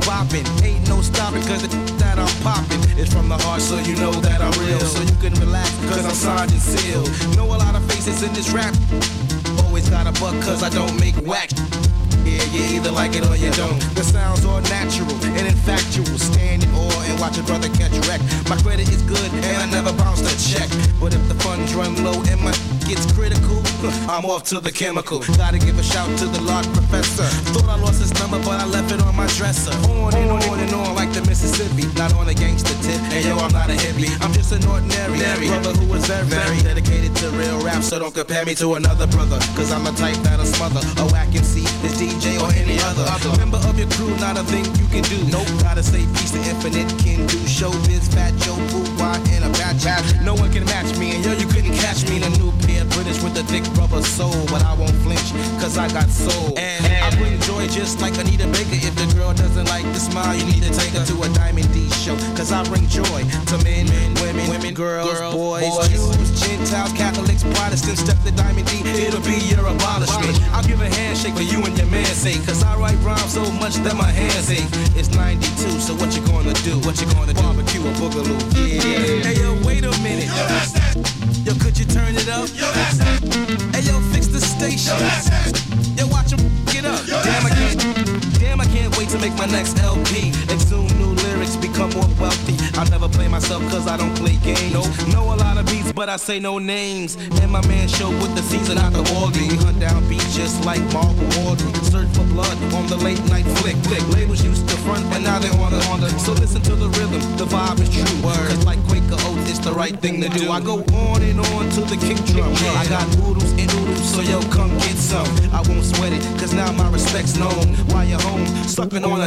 bopping. Ain't no stopping, cause the that I'm popping is from the heart, so you know that I'm real. So you can relax, cause I'm signed and sealed. Know a lot of faces in this rap. Always got a buck, cause I don't make whack. Yeah, you either like it or you don't. The sounds are natural and infactual. Stand in awe and watch a brother catch wreck. My credit is good and I never bounce a check. But if the funds run low and my gets critical, I'm off to the chemical. Gotta give a shout to the Lord Professor. Thought I lost his number, but I left it on my dresser. On and on like the Mississippi. Not on a gangster tip. And yo, I'm not a hippie. I'm just an ordinary brother who is very dedicated to real rap. So don't compare me to another brother, cause I'm the type that'll smother a whack MC, this DJ or any other. Member of your crew, not a thing you can do. Nope, gotta say peace to infinite can do. Showbiz, fat Joe, Boo, why in a batch. No one can match me, and yo, you couldn't catch me in a new pair. British with the thick rubber soul, but I won't flinch, cause I got soul. And I bring joy just like Anita Baker. If the girl doesn't like the smile, you need to take her to a Diamond D show, cause I bring joy to men, women, girls, boys, Jews, Gentiles, Catholics, Protestants. Step the Diamond D, it'll be your abolishment. I'll give a handshake for you and your man's sake, cause I write rhymes so much that my hands ache. It's 92, so what you gonna do? What you gonna do? Barbecue or boogaloo? Yeah. Hey yo, wait a minute. Yo, that's that. Yo, could you turn it up? Yo, that's that. Hey yo, fix the station. Yo, that's that. Yo, watch him get up. Yo, Damn, I can't wait to make my next LP. Exhume new lyrics, become more wealthy. I never play myself cause I don't play games. Know a lot of beats, but I say no names. And my man show with the season out the organ. We hunt down beats just like Marvel Wardry. Search for blood on the late night flick. Labels used to front, but now they on the. So listen to the rhythm, the vibe is true. Cause like Quaker Oats, it's the right thing to do. I go on and on to the kick drum. I got oodles and oodles, so yo, come get some. I won't sweat it, cause now my respect's known. While you're home, sucking on a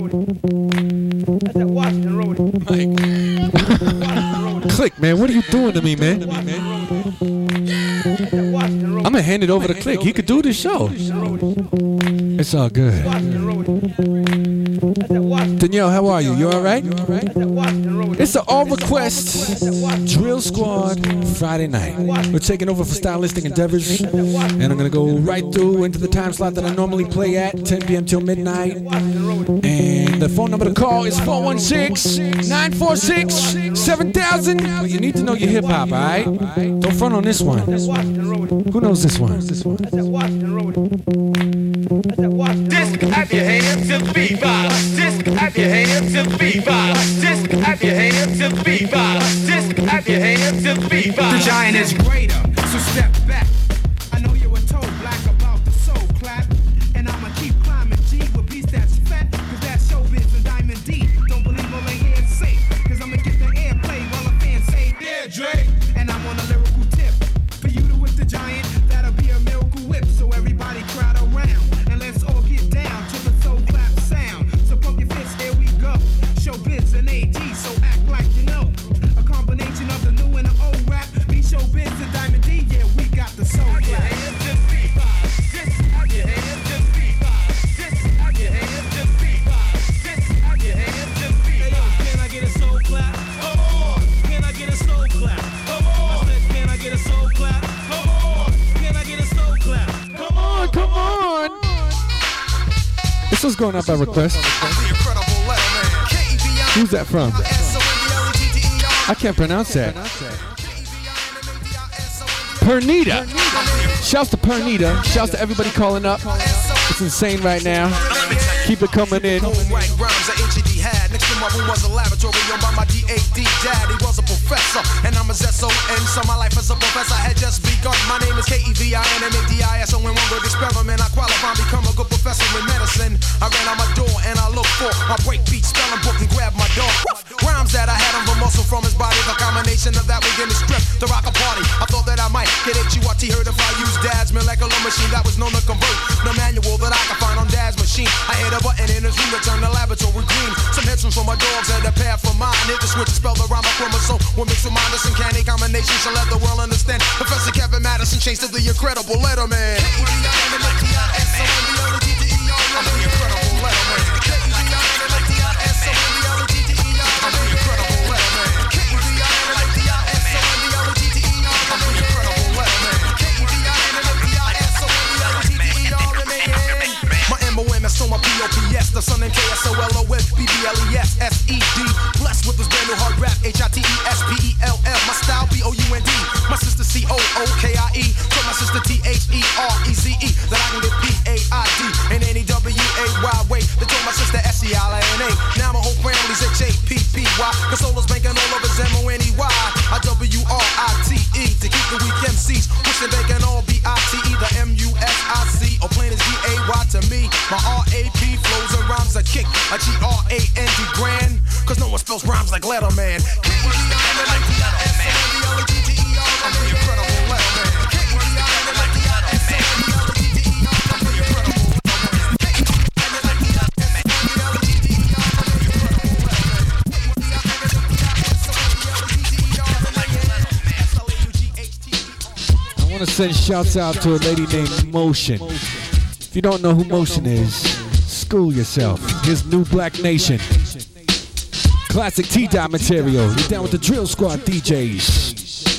Click, man, what are you doing to me, man? I'm gonna hand it over to Click. He could do this show. It's all good. Danielle, how are you? You all right? It's an all request Drill Squad Friday night. We're taking over for stylistic endeavors, and I'm gonna go right through into the time slot that I normally play at, 10 p.m. till midnight. And the phone number to call is 416-946-7000. But you need to know your hip hop, all right? Don't front on this one. Who knows this one? Disc at your hands to the beat vibe. Disc at your hands to the beat vibe. Disc at your hands to the beat vibe. Disc at your hands to the beat vibe. The giant is greater, so step back. I know you were told black about the soul clap, and I'ma keep climbing G with beats that's fat, cause that's showbiz and Diamond D. Don't believe all they hear say, cause I'ma get the airplay while the fans say, yeah, Dre. And I'm on a lyrical tip for you to whip the giant. That'll be a miracle whip, so everybody crowd around. Let's all get down to the soul clap sound. So pump your fists, here we go. Showbiz and AG, so act like you know. A combination of the new and the old rap. Be Showbiz and Diamond D, yeah, we got the soul clap. Can I get a soul clap? Come on. Can I get a soul clap? Come on. I said, can I get a soul clap? Come on. Can I get a soul clap? Come on, come on. This was going up by request. Who's that from? I can't pronounce that. Pernita. Shouts to Pernita. Shouts to everybody calling up. It's insane right now. Keep it coming in. Next to my room was a laboratory owned by my DAD dad. He was a professor, and I'm a SON. So my life as a professor had just begun. My name is KEVINMADIS. So in one good experiment, I qualify and become a good professor in medicine. I ran out my door and I looked for my breakbeat spelling book and grabbed my dog. Rhymes that I had on the muscle from his body. The combination of that would give me script to rock a party. I thought that I might get HURT heard if I used Dad's molecular machine that was known to convert. No manual that I could find on Dad's machine. I hit a button in his room to turn the laboratory green. Some headshoes for my dogs and a pair for mine. Hit the switch to spell the rhyme of chromosome. We'll mix with mine, this uncanny combination so let the world understand. Professor Kevin Madison changed to the incredible Letterman. I'm the incredible Letterman. MOM, so my POP BBS, the son named KSOLON, BBLES, SED. Blessed with this brand new hard rap, HITESPELL. My style, BOUND. My sister COOKIE. So my sister THEREZE. That I can get PAID in any WAY way. They told my sister SEILANA. Now my whole family's HAPPY. Cause Solo's banking all over ZMONEY. IWRITE. To keep the weak MCs wishing they can all be ITE. The MUSIC or plain as GAY to me. My RAP flows and rhymes a kick. A GRAND grand. Cause no one spells rhymes like Letterman. I'm the incredible Letterman. I want to send shouts out to a lady named Motion. If you don't know who Motion is, school yourself. Here's New Black Nation. Classic T-Dot material. You're down with the Drill Squad DJs.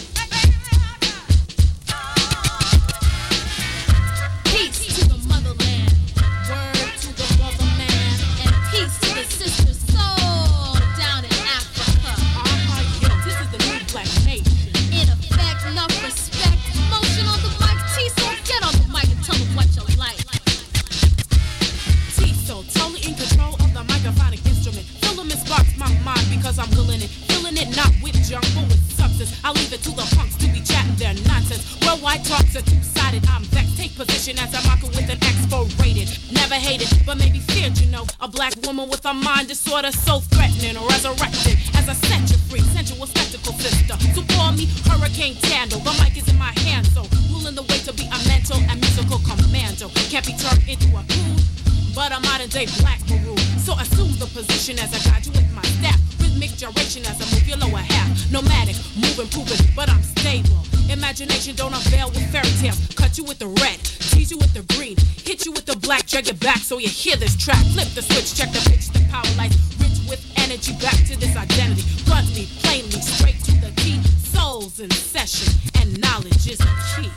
Disorder so threatening or resurrected as I set you free, sensual spectacle sister. So call me Hurricane Tando. The mic is in my hand, so ruling the way to be a mental and musical commando. Can't be turned into a coon, but a modern day black maroon. So assume the position as I guide you with my staff. Rhythmic gyration as I move your lower half. Nomadic, moving, proving, but I'm stable. Imagination don't avail with fairy tales. Cut you with the red, tease you with the green, hit you with the black, drag it back so you hear this track. Flip the switch, check the pitch, the power lights, rich with energy, back to this identity. Bluntly, plainly, straight to the key. Souls in session, and knowledge is the key.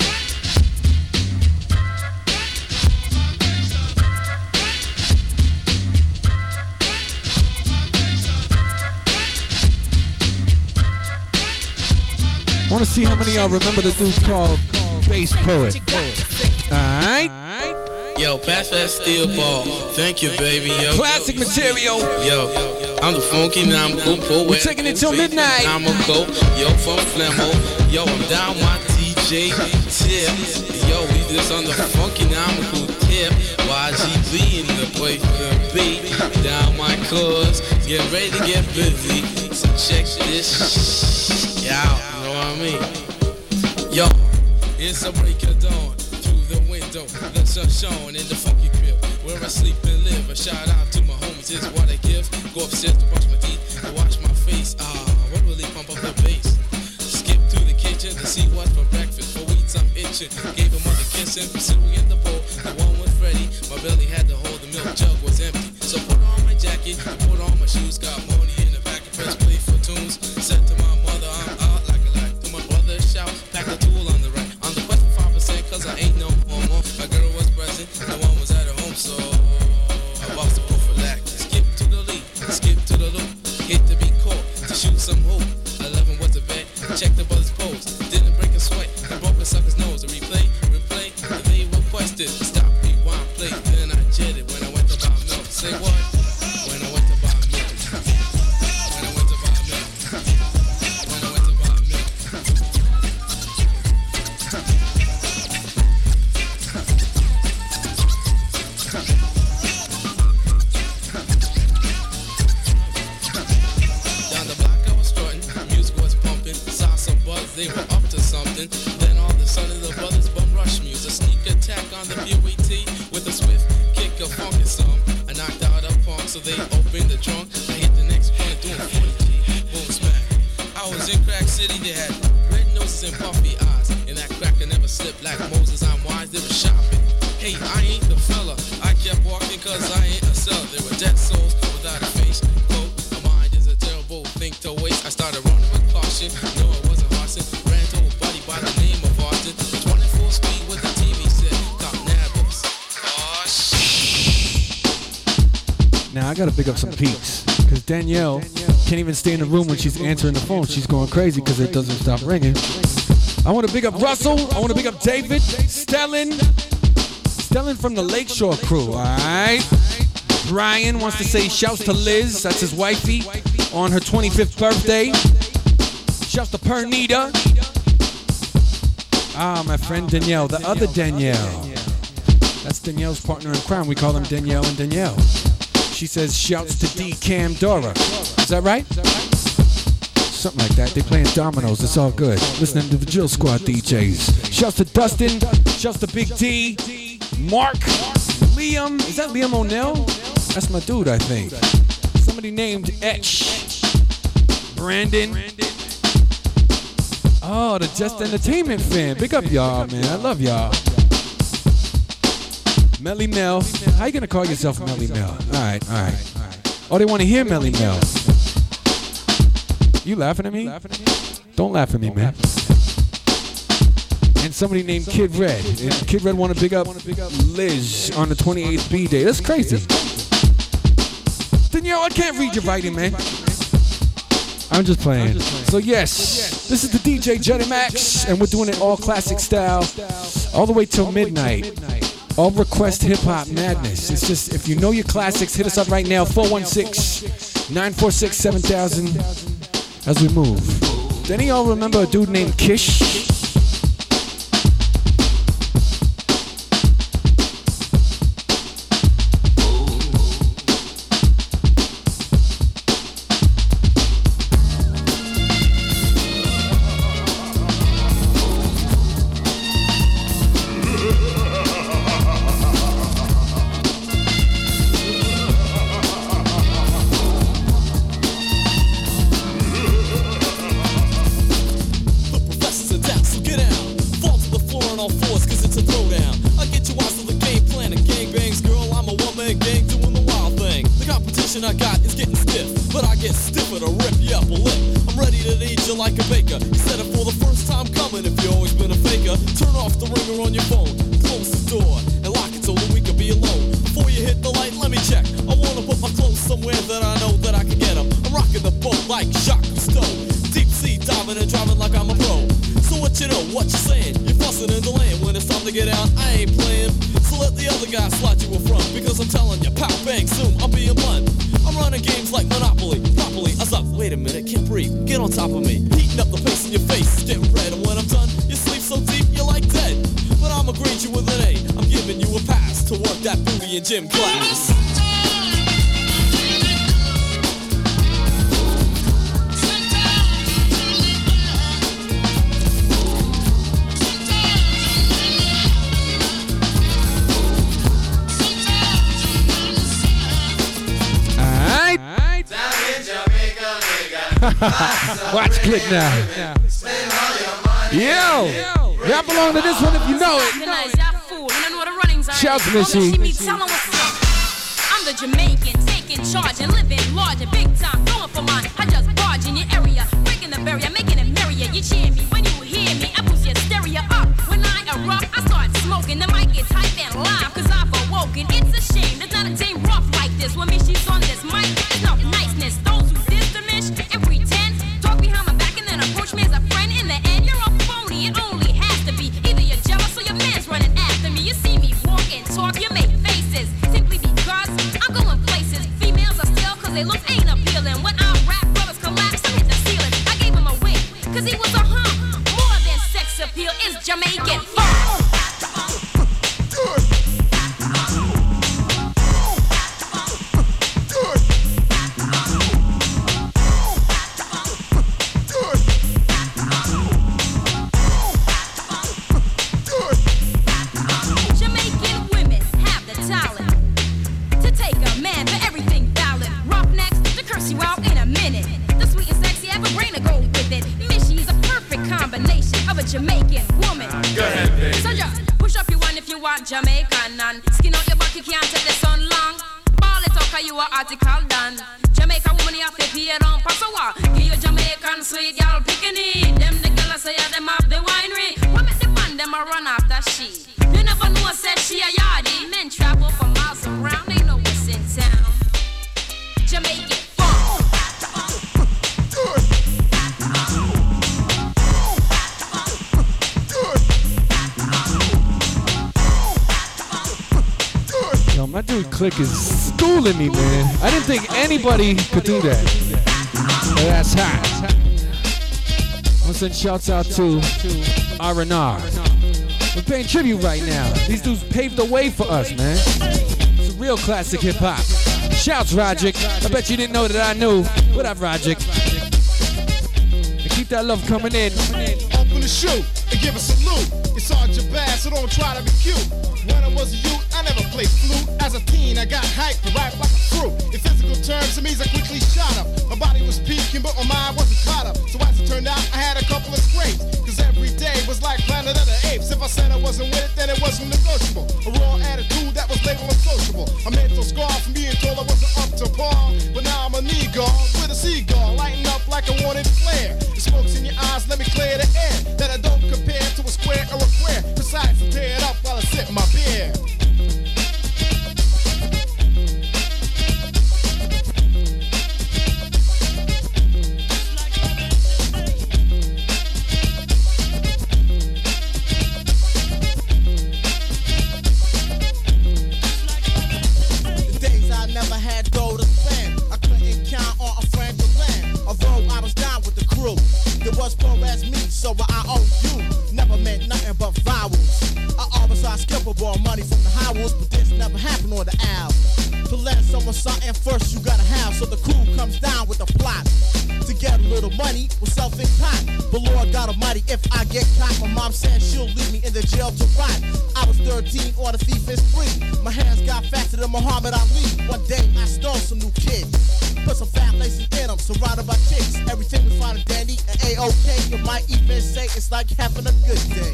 I want to see how many of y'all remember the dude called Bass Poet. Alright? Yo, pass that steel ball. Thank you, baby. Yo, classic material. Yo, I'm the funky number poet. We're taking it till midnight. I'm a go. Yo, from Flammo. Yo, I'm down my DJ tip. Yo, we just on the funky number tip. YGB in the place to be. Down my cuz. Get ready to get busy. So check this out. You know what I mean? Yo, it's a break of dawn. The window, the sun shone in the funky crib where I sleep and live. A shout out to my homies, is what I give. Go upstairs to brush my teeth and wash my face. What really pump up the bass? Skip to the kitchen to see what's for breakfast. For weeds I'm itching. Gave him mother kissing, cereal in the bowl. The one was ready. My belly had to hold, the milk jug was empty. So put on my jacket, put on my shoes. Got money in the back and press play for tunes. Said to my mother, I'm out like a light. To my brother, shout, pack the tool on the right. On the quest for 5%, cause I ain't no homo. My girl was present, no one was at home, so I boxed the prophylactic. Skip to the lead, skip to the loop. Hit to be caught, to shoot some hoop. 11 was the bet, check the brother's pose. Didn't break a sweat, and broke the sucker's nose. A replay, and they requested. Stop, rewind, play, then I jetted when I went to buy milk. Say what? When I went to buy milk. When I went to buy milk. When I went to buy milk. Down the block I was strutting, music was pumping, saw some buzz, they were up to something. Then all of a sudden the brothers bum rush me. A sneak attack on the POET with a swift kick of funky song. I knocked out a punk, so they opened the trunk. I hit the next point doing 40G, boom smack. I was in Crack City, they had red noses and puffy eyes. And that cracker never slipped like Moses, I'm wise, they were shopping. Hey, I ain't the fella, I kept walking cause I ain't a seller. They were dead souls without a face. Quote, a mind is a terrible thing to waste. I started running with caution, no it wasn't Harson. Ran to a buddy by the name of Austin. 24 speed with the TV set, cop nabbers. Oh shit. Now I gotta pick up some peeps, because Danielle can't even stay in the room when she's answering the phone. She's going crazy because it doesn't stop ringing. I want to pick up Russell. I want to pick up David, Stellan from the Lakeshore crew. All right. Brian wants to say shouts to Liz. That's his wifey on her 25th birthday. Shouts to Pernita. Ah, my friend Danielle, the other Danielle. That's Danielle's partner in crime. We call them Danielle and Danielle. She says shouts to D Cam Dora. Is that right? Something like that. They playing dominoes. It's all good. Listening to the Drill Squad DJs. Shouts to Dustin. Shouts to Big D. Mark. Liam. Is that Liam O'Neill? That's my dude, I think. Somebody named Etch. Brandon. Oh, the Just Entertainment fan. Big up y'all, man. I love y'all. Melly Mel. How you gonna call yourself Melly Mel? Alright. Oh, they wanna hear Melly Mel. You laughing at me? Don't laugh at me, man. And somebody named Kid Red. And Kid Red wanna big up Liz on the 28th B day. That's crazy. Danielle, I can't read your writing, man. I'm just playing. So yes, this is the DJ Jetty Max, and we're doing it all classic style, all the way till midnight. All request hip hop madness. It's just, if you know your classics, hit us up right now, 416-946-7000 as we move. Do any of y'all remember a dude named Kish? Gym class. Watch, click now. Yo, y'all belong to this one if you know it. Shouts, Missy. I'm the Jamaican, taking charge and living large and big time, going for mine. I just barge in your area, breaking the barrier, making it merrier. You cheer me when you hear me, I push your stereo up. When I erupt, I start smoking, the mic gets hype and live, cause I've awoken. It's a shame, there's not a dame rough like this. When me, she's on this mic, it's not niceness. Those who diminish and pretend, talk behind my back and then approach me as a friend. In the end, you're a phony, it only has to be. Either you're jealous or your man's running after me. You see me walk and talk, you make faces, simply because I'm going places. Females are still, cause they look ain't appealing. When I rap, brothers collapse, I hit the ceiling. I gave him a wing, cause he was a hump. More than sex appeal is Jamaican funk. Jamaican woman. Go ahead, baby. So just push up your one if you want Jamaican and skin out your back, you can't take the sun long. Ball it up, cause you are article done. Jamaican woman, you have to pay it on pass a walk. Give you Jamaican sweet, y'all picking it. Them the girls say yeah, them have the winery. What make the man them a run after she? You never know, said she a yardie. Men travel for miles around, they know what's in town. to make it fun. Yo, my dude Click is schooling me, man. I didn't think anybody could do that. But that's hot. I'm gonna send shouts out to R&R. We're paying tribute right now. These dudes paved the way for us, man. It's a real classic hip hop. Shouts, Rogic. I bet you didn't know that I knew. What up, Rogic? And keep that love coming in. Open the shoe and give a salute. It's hard your bad, so don't try to be cute. When I was a youth, I never played flute. As a teen, I got hyped to rap like a fruit. In physical terms, it means I quickly shot up. My body was peaking, but my mind wasn't caught up. So as it turned out, I had a couple of scrapes. Cause every day was like Planet of the Apes. If I said I wasn't with it, then it wasn't negotiable. A raw attitude that was labeled unsociable. A mental scar from being told I wasn't up to par. But now I'm a Negro with a seagull, lighting up like a wanted flare. The smoke's in your eyes, let me clear the air. That I don't compare to a square or a square. Besides, I tear it up while I sip my beer. The days I never had dough to spend, I couldn't count on a friend to lend. Although I was down with the crew, there was poor as me, so I owe you. Never meant nothing but vowels. I always saw skip or borrow money from the Howells, but this never happened on the album. To lend someone something first you gotta have, so the crew comes down with the plot. To get a little money with self-in pot. But Lord God Almighty, if I get caught, my mom said she'll leave me in the jail to rot. I was 13 or the thief is free. My hands got faster than Muhammad Ali. One day I stole some new kids. Put some fat laces in them, surrounded by chicks. Everything was fine and dandy and A-OK. You might even say it's like having a good day.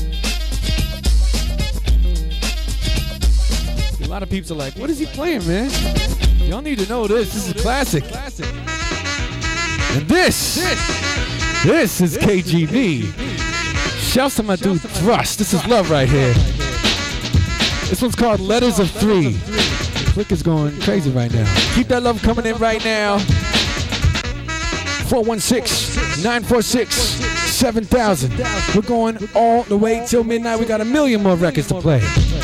A lot of people are like, what is he playing, man? Y'all need to know this. This is classic. And this is KGB. Shouts to my dude Thrust. This is love right here. This one's called Letters of Three. Click is going crazy right now. Keep that love coming in right now. 416-946-7000. We're going all the way till midnight. We got 1 million more records to play.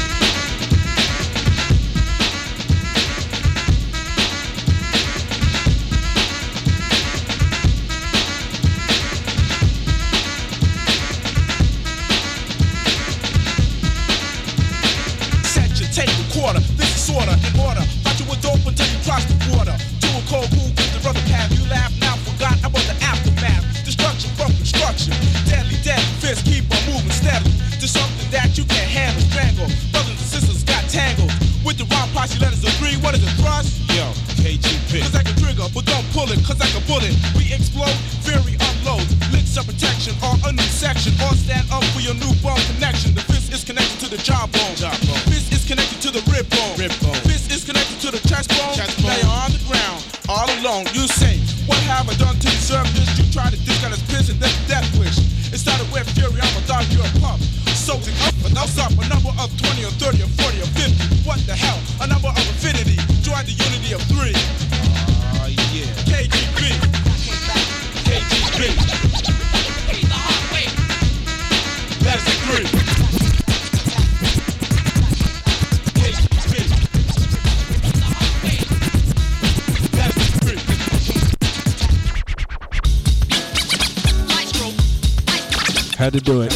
Had to do it.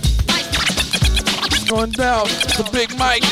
Going down the Big Mike.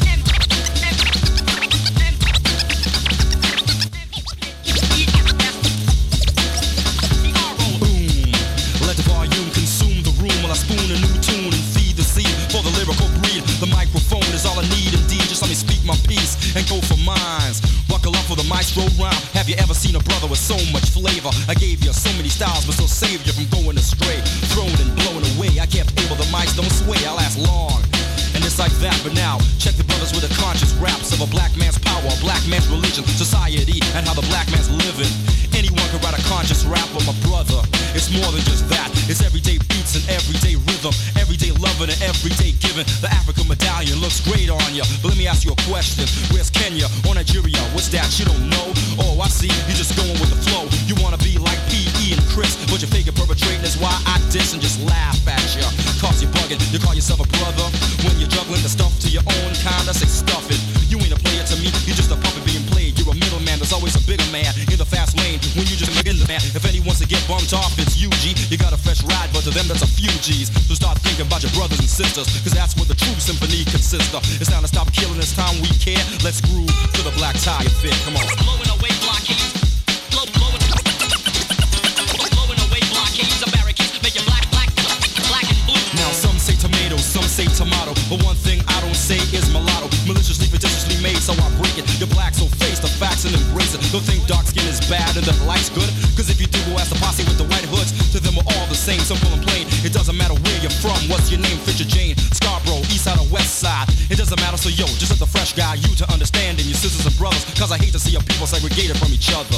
Boom. Let the volume consume the room while I spoon a new tune and feed the seed for the lyrical breed. The microphone is all I need indeed. Just let me speak my piece and go for mines. Buckle up for the maestro rhyme. Have you ever seen a brother with so much flavor? I gave you so many styles, but still saved you from going astray. Thrown and blown away. I can't able the mics don't sway. I last long. And it's like that, but now check the brothers with the conscious raps of a black man's power, a black man's religion, society, and how the black man's living. Anyone can write a conscious rap, but my brother, it's more than just that. It's everyday beats and everyday rhythm, everyday loving and everyday giving. The African medallion looks great on ya, but let me ask you a question. Where's Kenya or Nigeria? What's that you don't know? Oh, I see, you're just going with the flow. You wanna be like P.E. and Chris, but you figure perpetrating is why I diss and just laugh at you. Cause you're bugging, you call yourself a brother. When you're juggling the stuff to your own kind, I say stuff it. You ain't a player to me, you're just a puppet being played. You're a middleman, there's always a bigger man in the fast lane. When you just in the man, if anyone's to get bumped off, it's UG. You got a fresh ride, but to them that's a few G's. So start thinking about your brothers and sisters, cause that's what the true symphony consists of. It's time to stop killing, it's time we care. Let's groove to the black tie fit, come on. Blowing away blockades, blowing away blockades of barricades, make you black and blue. Now some say tomato, some say tomato, but one thing I don't say is mulatto. Maliciously, fictitiously made, so I break it. You're black, so face the facts and embrace it. Don't think dark skin is bad and that light's good, cause if you do, go ask the posse with the white hoods. To them we're all the same, simple and plain. It doesn't matter where you're from, what's your name, Fisher Jane, Scarborough, east side or west side. It doesn't matter, so yo, just let the fresh guy you to understand and your sisters and brothers, cause I hate to see your people segregated from each other.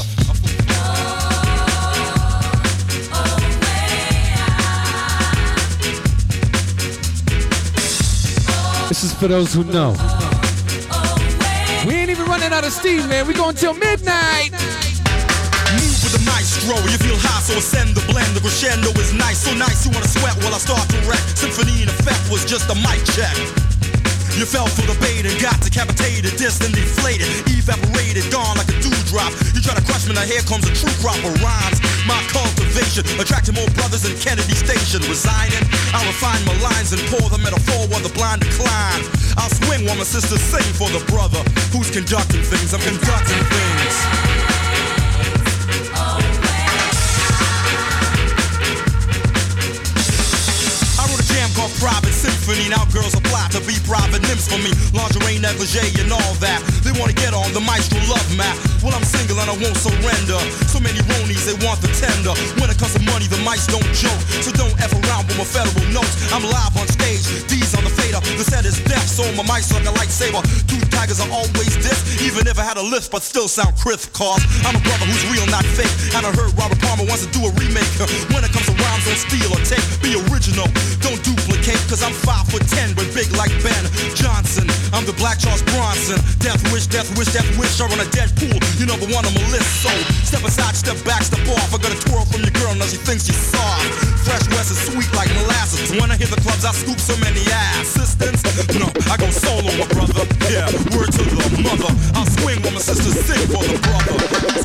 This is for those who know. We ain't even running out of steam, man. We going till midnight. Move with the maestro, you feel high, so ascend the blend. The crescendo is nice, so nice you wanna sweat while I start to wreck. Symphony in effect was just a mic check. You fell for the bait and got decapitated, dissed and deflated, evaporated, gone like a dewdrop. You try to crush me, now here comes a true crop of rhymes. My cultivation attracted more brothers than Kennedy Station. Resigning, I'll refine my lines and pour the metaphor while the blind decline. I'll swing while my sisters sing for the brother who's conducting things. I'm conducting things. Called Private Symphony. Now girls apply to be private nymphs for me. Lingerie, negligee, and all that. They wanna get on the maestro love map. Well, I'm single and I won't surrender. So many ronies, they want the tender. When it comes to money, the mics don't joke. So don't F around with my federal notes. I'm live on stage, D's on the fader. The set is deaf, so my mic's like a lightsaber. Two tigers are always this, even if I had a lift, but still sound crisp. Cause I'm a brother who's real, not fake. And I heard Robert Palmer wants to do a remake. When it comes to rhymes, don't steal or take. Be original, don't duplicate, cause I'm 5'10", but big like Ben Johnson. I'm the Black Charles Bronson. Death wish, death wish, death wish. I run a dead pool, you number one on my list. So step aside, step back, step off. I got a twirl from your girl, now she thinks she's soft. Fresh West is sweet like molasses. When I hit the clubs, I scoop so many assistants. No, I go solo, my brother. Yeah, word to the mother. I'll swing when my sisters sing for the brother.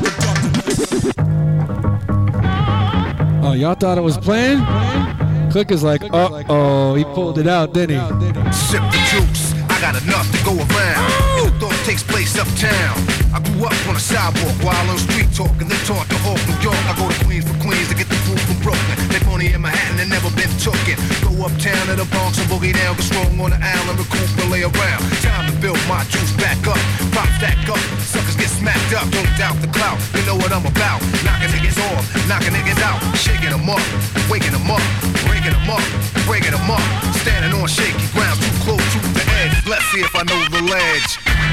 Oh, y'all thought it was playing? Click is like, uh-oh, he pulled it out, didn't he? Sip the juice, I got enough to go around. And the thought takes place uptown. I grew up on a sidewalk while on street talk, and then taught to Hawk, New York. I go to Queens for Queens to get the food from Brooklyn. They pony in Manhattan and never been tooken. Go uptown to the Bronx and boogie down, get strong on the island, recoup and lay around. Time to build my juice back up, pop stack up, suckers get smacked up. Don't doubt the clout, you know what I'm about. Knocking niggas off, knocking niggas out, shaking them up, waking them up, breaking them up, breaking them up. Standing on shaky ground, too close to the edge. Let's see if I know the ledge.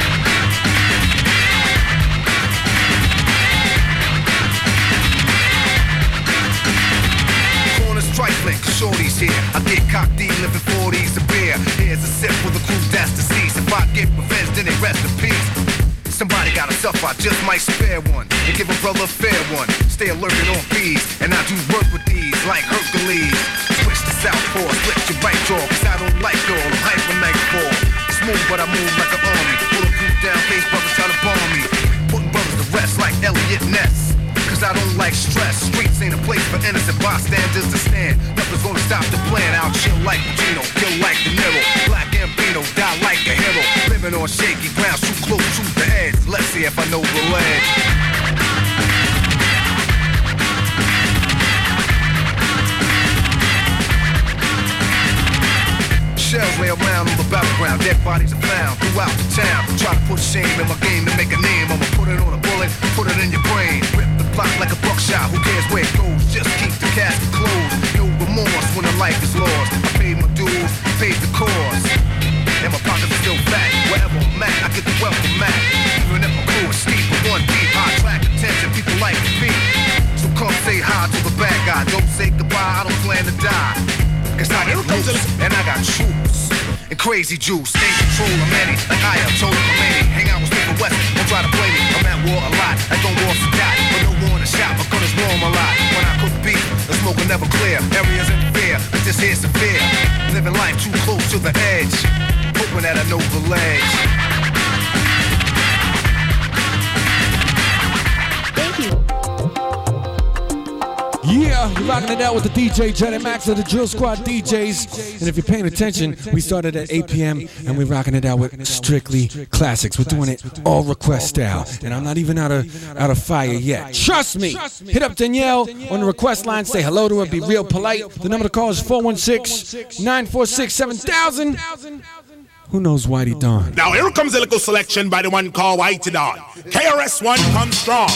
Trifling, cause shorty's here. I get cocked living 40s of beer. Here's a sip for the crew that's deceased. If I get revenge, then they rest in peace. Somebody gotta suffer, I just might spare one and give a brother a fair one. Stay alerted on fees, and I do work with these like Hercules. Switch to southpaw, split your right jaw, cause I don't like all the hype for nightfall. Smooth, but I move like an army. Pull a group down, case brothers try to bomb me. Putting brothers to rest like Elliot Ness. Cause I don't like stress. Streets ain't a place for innocent bystanders to stand. Nothing's gonna stop the plan. I'll chill like Gino, kill like De Niro. Black Ambino, die like a hero. Living on shaky ground, too close to the edge. Let's see if I know the ledge. Shells lay around on the battleground, dead bodies are found throughout the town. Try to put shame in my game to make a name. I'ma put it on a bullet, put it in your brain. Rip the block like a buckshot, who cares where it goes? Just keep the casket closed. No remorse when a life is lost. I paid my dues, paid the cost. And my pockets are still fat. Wherever I'm at, I get the wealth from Mac. Even if my crew is steep, but one deep. I attract attention, people like to be. So come say hi to the bad guy. Don't say goodbye, I don't plan to die. Cause I get loose, and I got troops. And crazy juice. In control of many, like I have told many. Hang out with Stephen West, don't try to play me. I'm at war a lot, I don't war to die. But no war in the shop, my gun is warm a lot. When I cook beef, the smoke will never clear. Areas in fear, but this here's severe. Living life too close to the edge, hoping that I know the ledge. Thank you. Yeah, you're rocking it out with the DJ Jetty Max of the Drill Squad DJs. And if you're paying attention, we started at 8 p.m. and we're rocking it out with strictly classics. We're doing it all request style. And I'm not even out of fire yet. Trust me. Hit up Danielle on the request line. Say hello to her. Be real polite. The number to call is 416-946-7000. Who knows Whitey Dawn? Now here comes a little selection by the one called Whitey Dawn. KRS-One comes strong.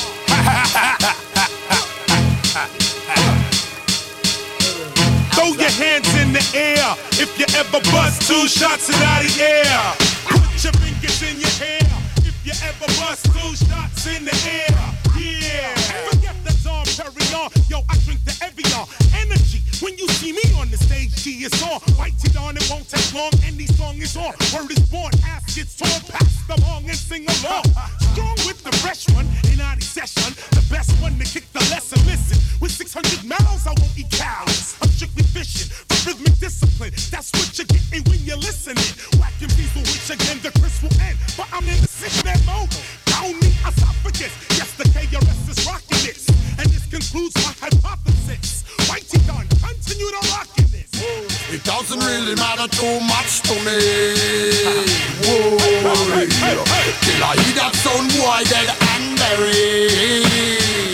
Throw your hands in the air if you ever bust 2 shots out of the air. Put your fingers in your hair if you ever bust 2 shots in the air. Yeah. Forget the Dom Perignon. Yo, I drink the Evian. Energy. When you see me on the stage, G is on. Whitey Dawn, it won't take long. Any song is on. Word is born. Ass gets torn. Pass the long and sing along. Strong with the fresh one in Audi session. The best one to kick the lesson. Listen, with 600 miles, I won't eat cows. I'm strictly fishing for rhythmic discipline. That's what you're getting when you're listening. Whacking people, which again the Chris will end. But I'm in the sickness mode. Down the esophagus. Yes, the KRS is rocking this. And this concludes my hypothesis. Whitey Dawn, continue to rockin' this. It doesn't really matter too much to me. Whoa, till I hear that sound boy dead and buried.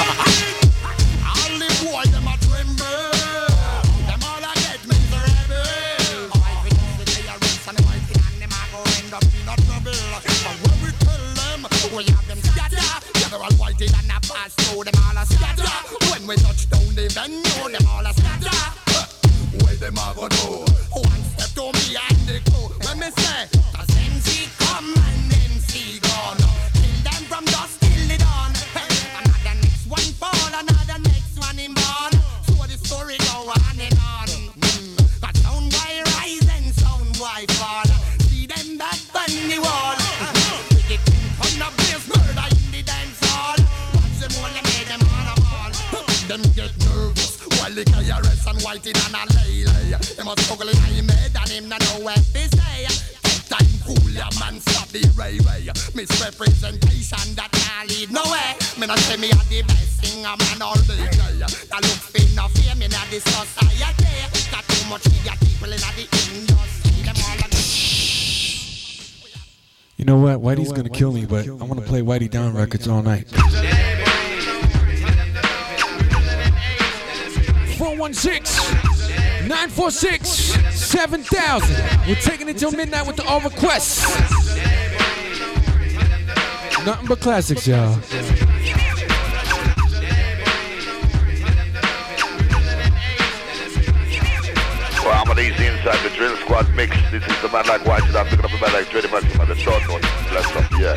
All the boy them a tremble. Them all a get miserable. I think the KRS and the Whitey and them a go end up in a trouble. But when we tell them, we have them scatter. General Whitey and a pass through them all a scatter. When we touch down the venue, them all a scatter. Where them a go do? One step to me and they go. When me say, cause MC come and MC gone. Kill them from dusk till the dawn. Another next one fall, another next one in born. So the story go on and on. But sound boy rise and sound boy fall. See them back on the wall. With the king on the place, murder in the dance hall. Watch them all, they made them all a ball. Them get nervous while the KRS and Whitey and a lay. They must struggle in him head and him not know what to say. Take time, cool ya man, stop the railway. Misrepresentation that can't lead nowhere. Me not say me a the best singer man all day. I look fit no fame in the society. Got too much idiot people in the industry. Them all a You know what? Whitey's gonna kill me, but I want to play Whitey Dawn records all night. 416-946-7000. We're taking it till midnight with the all requests. Nothing but classics, y'all. Well, I'm on easy inside the Drill Squad mix. This is the man like Whitey Dawn, picking up the man like Jetty Max, the third one. Bless up, yeah.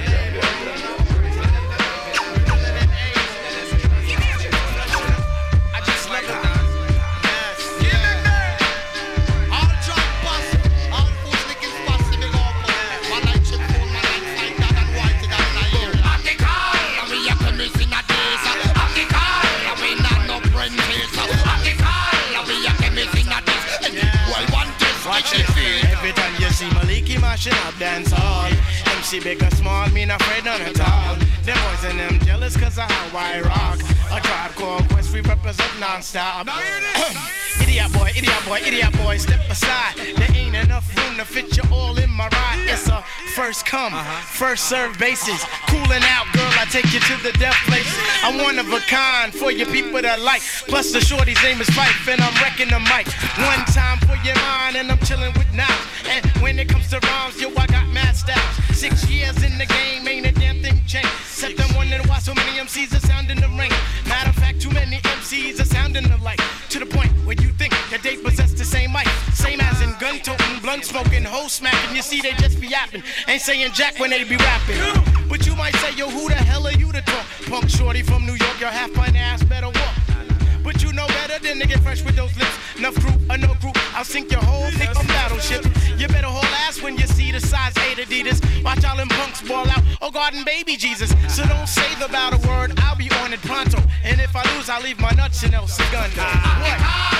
Every time you see Maliki mashing up dance hall, MC big or small, me not afraid none at all. Them boys and them jealous cause of how I rock. A Tribe Called Quest, we represent non-stop. Idiot boy, step aside. There ain't enough room to fit you all in my ride. It's a first come, first serve basis. Cooling out, girl, I take you to the death places. I'm one of a kind for your people that like. Plus the shorty's name is Fife and I'm wrecking the mic. One time for your mind and I'm chilling with Nas. And when it comes to rhymes, yo, I got mad styles. 6 years in the game, ain't a damn thing changed. Except I'm wondering why so many MCs are sounding the ring. Matter of fact, too many MCs are sounding alike. To the point where you think that they possess the same mic. Same as in gun toting, blunt smoking, hoe smacking. You see, they just be yapping. Ain't saying jack when they be rapping. But you might say, yo, who the hell are you to talk? Punk shorty from New York, your half-pint ass better walk. But But you know better than to get fresh with those lips. Enough group or no group, I'll sink your whole thing on battleship. You better haul ass when you see the size 8 Adidas. Watch all them punks ball out, oh God and baby Jesus. So don't say the battle word, I'll be on it pronto. And if I lose, I'll leave my nuts in El Segundo. What?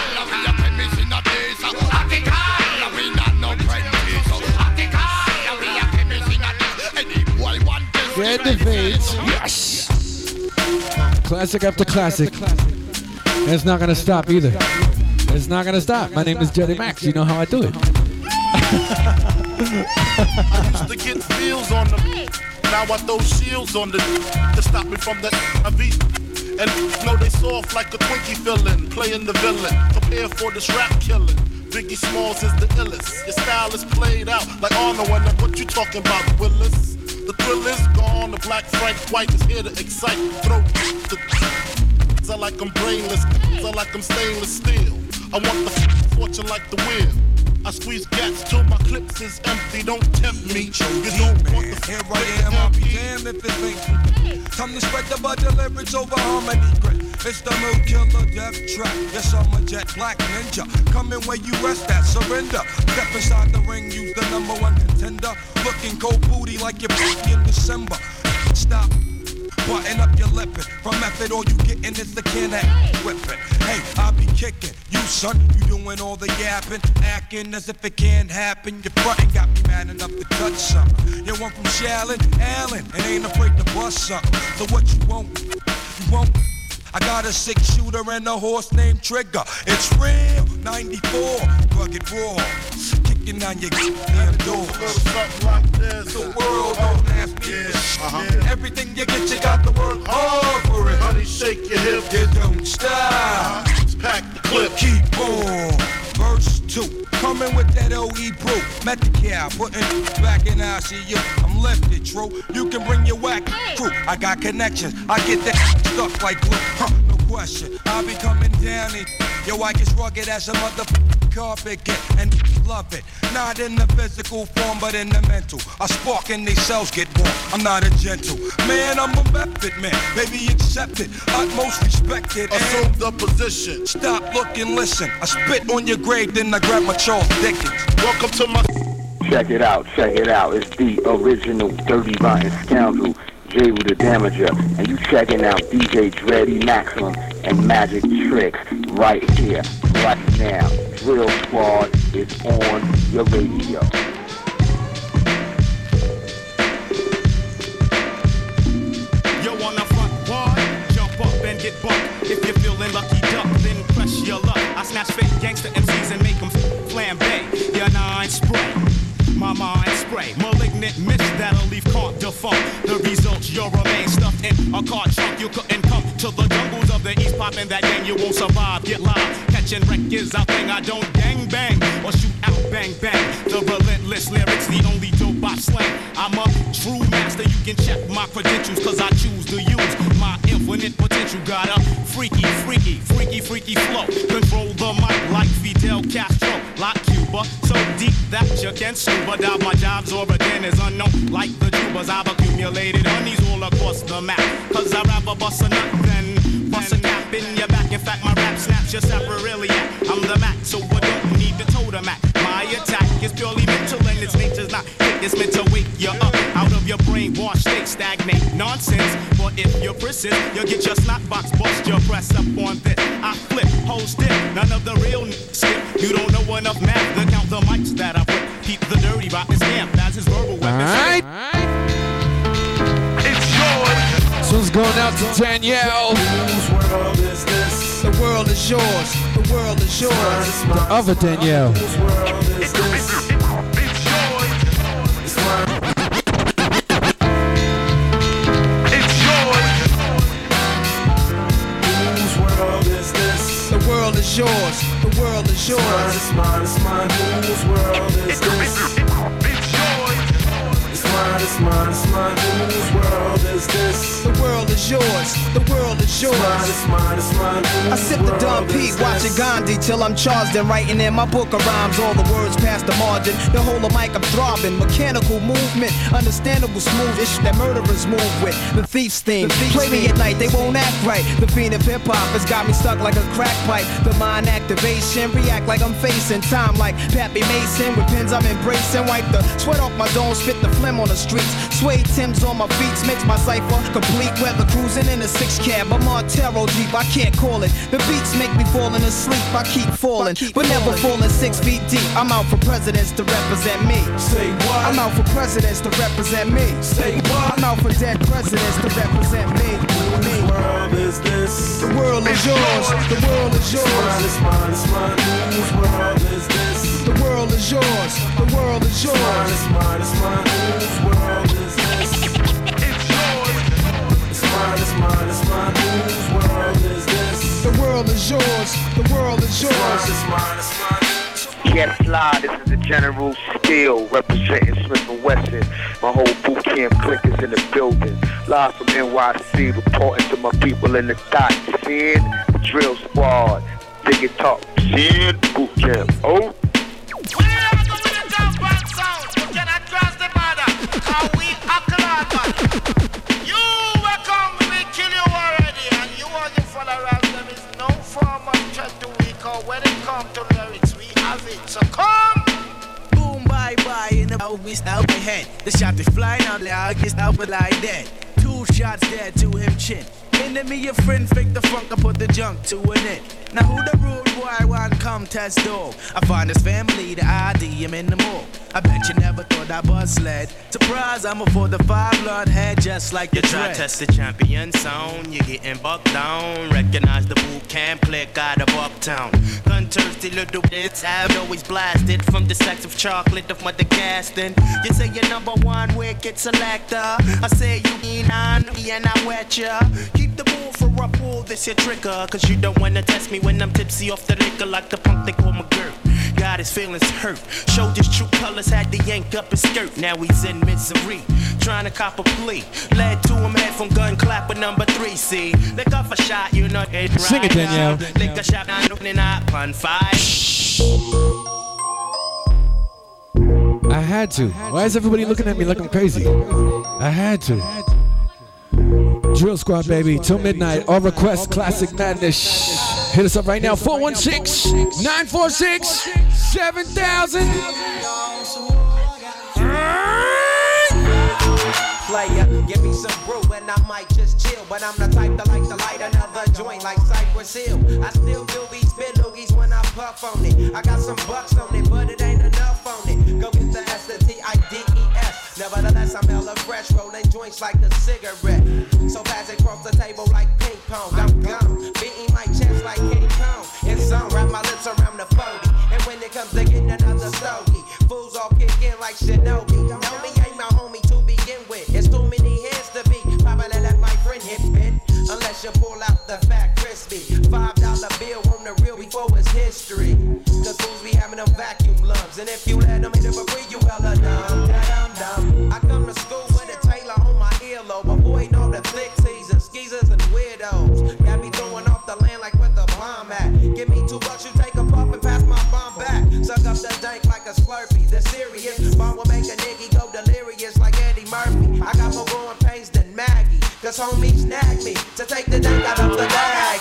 Get the beats. Yes. Classic after classic. And it's not gonna stop either. It's not gonna stop. My name is Jetty Max. You know how I do it. I used to get feels on them. Now I throw shields on the to stop me from the IV. And know they soft like a Twinkie filling, playing the villain. Prepare for this rap killing. Biggie Smalls is the illest. Your style is played out like Arnold. And what you talking about, Willis? The thrill is gone. The black Frank White is here to excite. Throw the I like I'm brainless. I like I'm stainless steel. I want the fortune like the wheel. I squeeze gats till my clips is empty. Don't tempt me. You don't want the here I am. I'll be damned if it ain't time to spread the butter leverage over harmony. It's the mood killer death trap. Yes, I'm a jet black ninja. Coming where you rest at, surrender. Step inside the ring, use the #1 contender. Looking cold booty like you're back in December. Stop. Button up your lippin'. From method, all you gettin' is the can of whippin'. Hey, I'll be kickin'. You, son, you doing all the yapping, acting as if it can't happen. Your frontin' got me mad enough to touch something. You want from Shallon, Allen, and ain't afraid to bust something. So what you want? You want? I got a 6-shooter and a horse named Trigger. It's real, 94, rugged raw. Kicking down your damn doors. The world don't ask me for everything you get, you got to work hard for it. Honey, shake your hip. You don't stop. Pack the clip. Keep on. Verse 2. Coming with that OE brew. Met the cow, putting back in ICU. I'm lifted, true. You can bring your whack crew. I got connections. I get that stuck like glue. No question. I'll be coming down it. Yo, I get rugged as a carpet get and love it. Not in the physical form, but in the mental. I spark and these cells get warm. I'm not a gentle man, I'm a method man. Baby, accept it, utmost respected. Assume the position. Stop, look, and listen. I spit on your grave, then I grab my Charles Dickens. Welcome to my. Check it out. It's the original Dirty Rotten Scoundrel, J with the Damager, and you checking out DJ Dreddy Maximum and Magic Tricks right here, right now. Drill Squad is on your radio. Yo, on the front bar, jump up and get bucked. If you're feeling lucky duck, then press your luck. I snatch fake gangster MCs and make them flambe. Your 9 spray. My mind spray, malignant mist that'll leave can't defunct. The results, you'll remain stuffed in a car trunk. You couldn't come to the jungles of the east, poppin' that gang, you won't survive. Get live, catching wreck is our thing. I don't gang bang or shoot out bang bang. The relentless lyrics, the only dope I slang. I'm a true master, you can check my credentials, cause I choose to use my infinite potential. Got a freaky flow. Control the mic like Fidel Castro, like Cuba. So deep that you can scuba dive. My job's origin is unknown, like the tubers. I've accumulated honeys all across the map. Cause I'd rather bust a nut than bust a cap in your back. In fact, my rap snaps your sapriliac. I'm the Mac, so I don't need to toe the Mac. My attack is purely mental and its nature's not hit. It's meant to wake you up out of your brainwashed state. Stagnate nonsense, but if you're persist, you'll get your snot box bust. Your press up on this. I flip, hold stiff, none of the real skip. You don't know enough math to count the mics that I put. Keep the dirty rotten stamp as his verbal weapon. Alright. It's yours. This one's going out to Danielle. Whose world is this? The world is yours. The world is yours. The other Danielle. Whose world is this? It's yours. It's mine. It's yours. Whose world is this? The world is yours. The world is yours. It's mine. It's mine. Whose world is this? It's yours. It's mine. mine, it's mine, it's mine. Whose world is this? The world is yours, the world is yours. It's mine, it's mine, it's mine. I sip the Don P, watching Gandhi till I'm charged and writing in my book of rhymes. All the words past the margin, the whole of mic I'm throbbing. Mechanical movement, understandable smooth ish that murderers move with. The thief's theme, play me at night, they won't act right. The fiend of hip hop has got me stuck like a crack pipe. The mind activation, react like I'm facing time like Pappy Mason. With pins I'm embracing, wipe the sweat off my dome, spit the phlegm on the streets. Suede Timbs on my feet, makes my cipher complete. Weather cruising in a 6 cab, a Montero Jeep, I can't call it. The beats make me falling asleep, I keep falling, but never falling 6 feet deep. I'm out for presidents to represent me. Say what? I'm out for presidents to represent me. Say what? I'm out for dead presidents to represent me. Whose world is this? The world is yours, the world is yours. It's mine, it's mine, it's mine. Whose world is this? The world is yours, the world is yours. It's mine, it's mine, whose world is this? It's yours. It's mine, it's mine, it's mine. Whose world is this? The world is yours, the world is yours. It's mine, it's mine. Yes, fly, this is the General Steel, representing Smith & Wesson. My whole boot camp clique is in the building. Live from NYC, reporting to my people in the dot. Sin, Drill Squad, Dig It Talk, Sin, boot camp. Oh. So come! Boom, bye, bye, in the we out my head. The shot is flying out there, I guess out like that. 2 shots dead to him chin. Enemy of friend, fake the funk, I put the junk to an end. Now who the rude boy want come test dog? I find his family, the ID, him in the mall. I bet you never thought I was led. Surprise, I'm a 4-5 blood head, just like you try to test the champion sound, you're getting bucked down. Recognize the boot camp click out of Uptown. Gun-thirsty little bits have always blasted from the sacks of chocolate of Mother Gaston. You say you're #1 wicked selector. I say you mean on me and I wet ya. Keep the bull for a pull, this your trigger. Cause you don't wanna test me when I'm tipsy off the liquor like the punk they call McGirt. Got his feelings hurt. Showed his true colors, had to yank up his skirt. Now he's in misery, trying to cop a plea. Led to him head from gun clapper #3. See, lick off a shot, you know it right. Sing it, Danielle. Lick a shot, I'm opening up on 5. I had to. Why is everybody looking at me like I'm crazy? I had to. Drill Squad, baby, till midnight. All requests, classic madness. Hit us up right now, 416-946-7000. Player, give me some brew and I might just chill. But I'm the type to like to light another joint like Cypress Hill. I still do these spit loogies when I puff on it. I got some bucks on it, but it ain't enough on it. Go get the S-T-I-D-E-S. Nevertheless, I'm hella fresh, rolling joints like a cigarette. So pass it across the table like ping pong. I'm gone, beating my chest like King Kong. And some wrap my lips around the 40. And when it comes to getting another stogie, fools all kick in like Shinobi. Know me ain't my homie to begin with. It's too many hands to be popping and let my friend hit it. Unless you pull out the fat crispy $5 bill on the real before it's history. Cause fools be having them vacuum lungs. And if you let them hit it for free, you hella dumb. I come to school with a Taylor on my earlobe, avoiding all the thick teasers, skeezers and weirdos. Got me throwing off the land like where the bomb at. Give me $2, you take a puff and pass my bomb back. Suck up the dank like a Slurpee. The serious bomb will make a nigga go delirious like Eddie Murphy. I got more growing pains than Maggie, cause homies snagged me to take the dank out of the bag.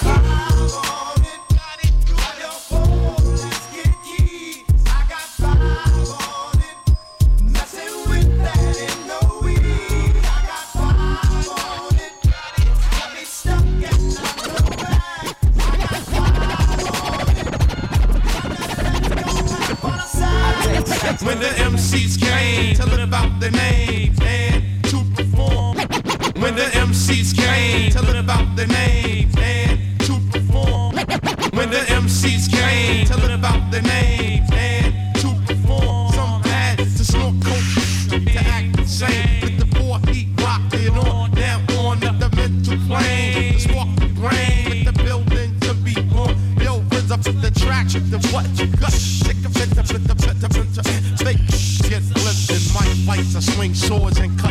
When the MCs came, tell them about their names and to perform. When the MCs came, tell them about their names and to perform. When the MCs came, tell them about their names and to perform. Some bad to snort coke, to act the same. With the 4 heat rocking on, now on the mental plane. To spark the brain, with the building to be on. Yo, brings up to the track, the what you got. Take a bit, fake shit, listen, my fights, I swing swords and cut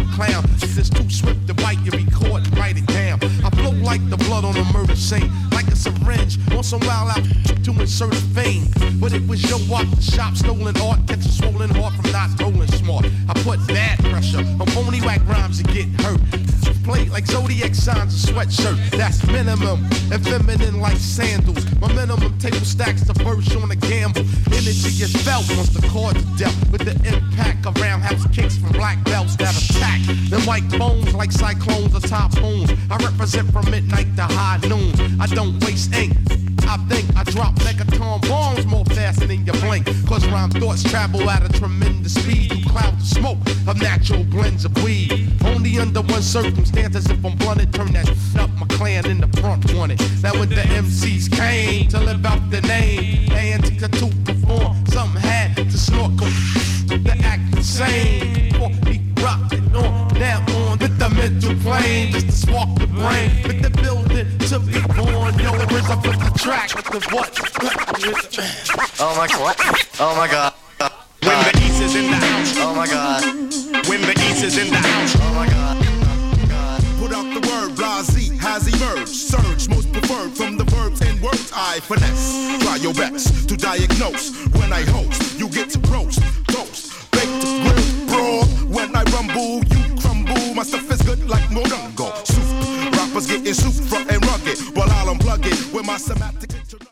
scene like a syringe on some wild out to insert fame. But it was your walk, the shop, stolen art, catch a swollen heart from not rolling smart. I put bad pressure on phony whack rhymes to get hurt. Play like zodiac signs, a sweatshirt, that's minimum. And feminine like sandals. My minimum table stacks the verse on a gamble. Energy is felt once the chords are dealt. With the impact of roundhouse kicks from black belts that attack. Them white bones like cyclones or typhoons. I represent from midnight to high noon. I don't waste ink. I think I drop megaton bombs more faster than you blink. Cause rhyme thoughts travel at a tremendous speed through clouds of smoke of natural blends of weed. Only under one circumstance, as if I'm blunted, turn that up, my clan in the front wanted. Now when the MCs came to live out the name, and to perform, some had to snort to act insane. For he rocked it on, now on with the mental plane, just to spark the brain, with the building to be born. Yo, where's I put the track with the what? Oh my god. Oh my god. When the East is in the house. Oh my god. When the East is in the house. Oh my god. Put out the word, Razi has emerged. Surge, most preferred from the verbs and words I finesse. Try your best to diagnose. When I host, you get to roast, toast, bake the grill, brawl. When I rumble, you crumble. My stuff is good like Morongo. Soup, rappers getting soup from and rugged, while I'll unplug it with my semantic.